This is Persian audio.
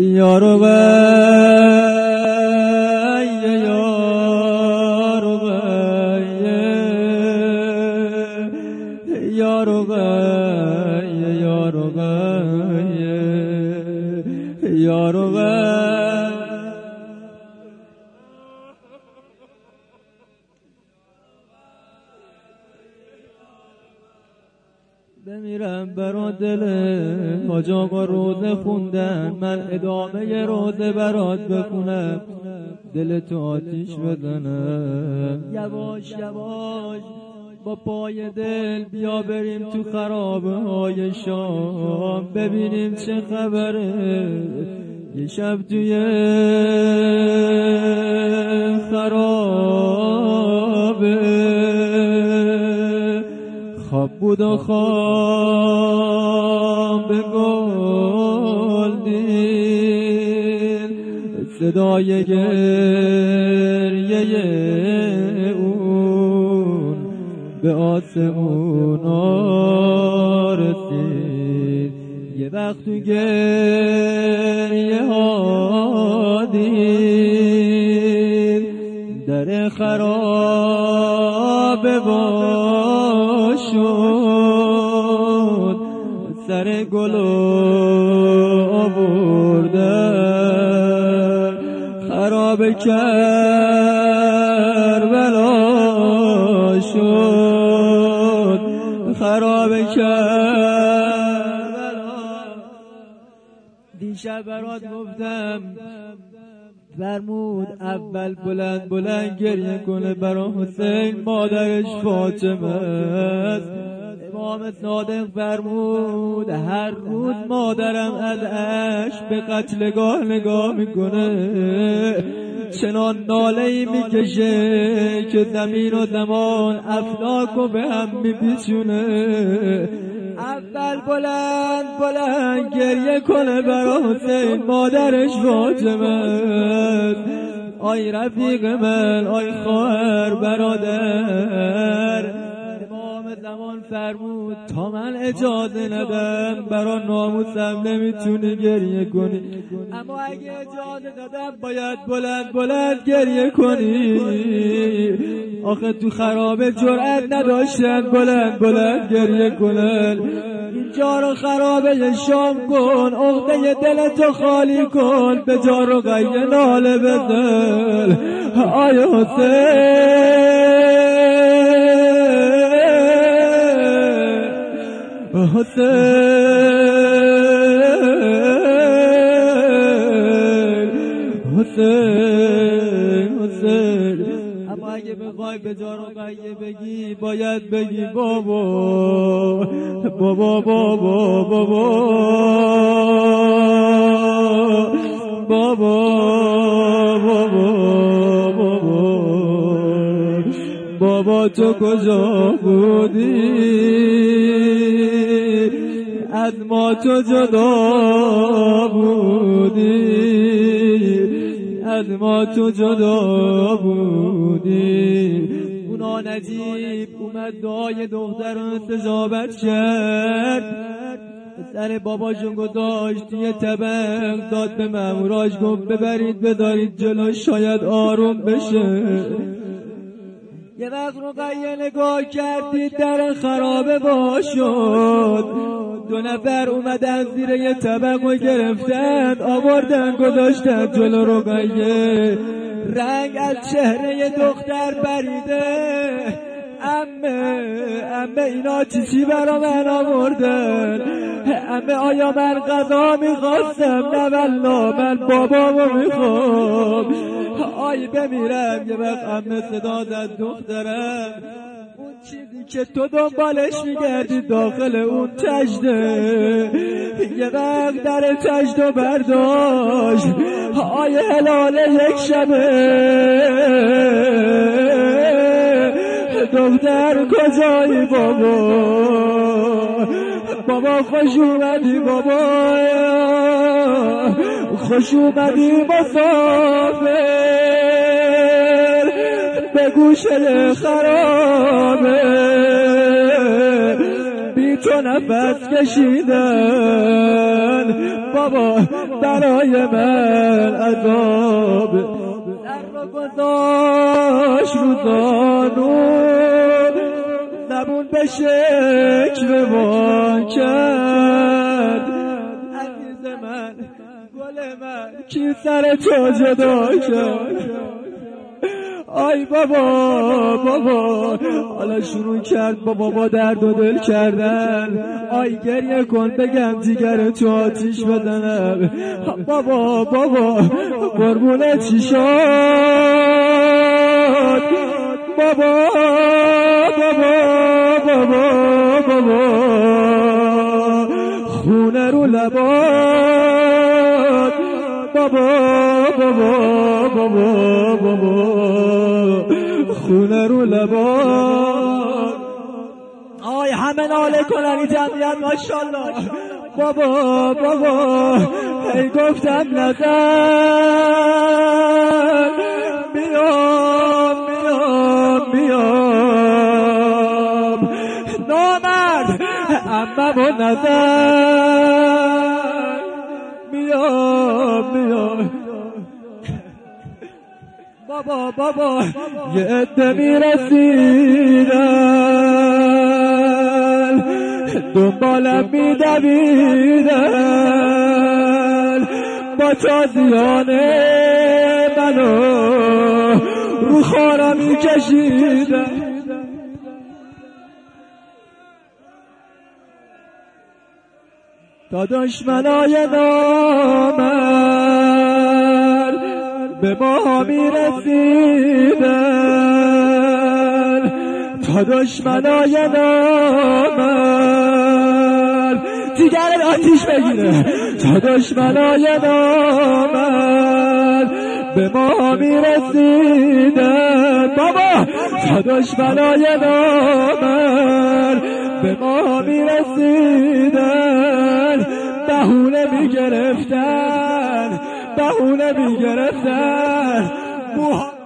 یارو بایه یارو بایه یارو بایه یارو بایه یارو بایه بمیرم برا دل حاج آقا روزه خوندن، من ادامه روزه برات بخونم، دل تو آتیش بزنم. یواش یواش با پای دل بیا بریم تو خرابه های شام، ببینیم چه خبره. یه شب توی خرابه خواب بود و خواب گل دید، صدای گریه اون به آسمونا رسید. یه وقت تو گریه ها دید در خرابه با شد، سر گل آوردن خراب کربلا شد، خراب کربلا. دیشب برات گفتم فرمود اول بلند بلند گریه کنه برا حسین، مادرش فاطمه است. امام صادق فرمود هر روز مادرم از عشق به قتلگاه نگاه میکنه، چنان ناله‌ای میکشه که زمین و زمان افلاکو به هم میپیچونه. اول بلند بلند گریه کنه برا حسین، مادرش فاطمه. آی رفیق من، آی خواهر برادر، امام زمان فرمود تا من اجازه ندم برا ناموسم نمیتونی گریه کنی، اما اگه اجازه دادم باید بلند بلند گریه کنی. آخه تو خرابه جرأت نداشتن بلند بلند گریه کنن. اینجا رو خرابه شام کن، عقده دلتو خالی کن، به جا رو غیه ناله بزن. آیا حسین اما اگه بخوای به جا رو غیه بگی باید بگی بابا بابا بابا بابا بابا بابا تو کجا بودی؟ از ما تو جدا بودی، از ما تو جدا بودی. اونا نجیب اومد دعای دختر رو استجابت کرد، سر باباشون گذاشت توی طبق، داد به ماموراش گفت ببرید بدارید جلو شاید آروم بشه. یه وقت رقیه نگاه کردید در خرابه با شد، دو نفر اومدن زیر یه طبق و گرفتن آوردن گذاشتن جلو رقیه. رنگ از چهره دختر بریده، عمه اینا چی برا من آوردن؟ عمه آیا من غذا میخواستم؟ نه والله من بابامو میخوام. آی بمیرم. یه وقت عمه صدا زد دخترم اون چیزی که تو دنبالش میگردی داخل اون تجده. یه وقت در تجدو برداشت. آی هلال یک شبه دختر کجایی بابا؟ بابا خوش اومدی بابا، خوش اومدی مسافر به گوشه خرابه، بی تو نفس کشیدن بابا برای من عذاب در را گذاشت رو زانو زبون به شکل وان کرد عزیز من گل من کی سر تو جدا کرد آی بابا حالا شروع کرد با درد و دل کردن آی گریه کن بگم جیگر تو آتیش بزنم بابا قربونه چی شد بابا خونه رو لبات بابا خونه رو لبات آی همه ناله کنن این جمعیت ماشاءالله بابا ای گفتم نظر میام نامرد اما با نظر میام بابا یه عده میرسیدن دنبالم میدویدن با تازیان منو رو خارا میکشیدن تا دشمنای نامرد به ما میرسیدن تا دشمنای نامرد دیگر آتیش بگیره تا دشمنای نامرد به ما میرسیدن بابا تا دشمنای نامرد به ما میرسیدن بهونه میگرفتن